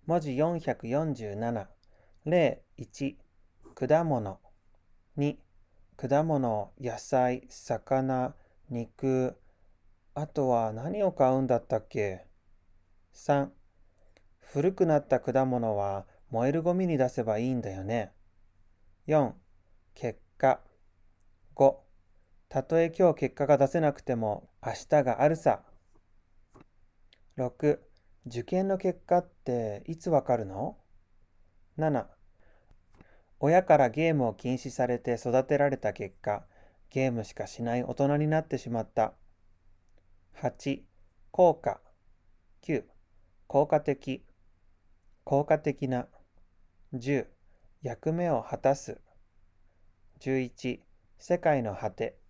文字447。例1、果物。2、果物、野菜、魚、肉。あとは何を買うんだったっけ？ 3、古くなった果物は燃えるゴミに出せばいいんだよね。4、結果。5、たとえ今日結果が出せなくても明日があるさ。6、受験の結果っていつわかるの？ 7、親からゲームを禁止されて育てられた結果、ゲームしかしない大人になってしまった。8、効果。9、効果的。効果的な。10、役目を果たす。11、世界の果て。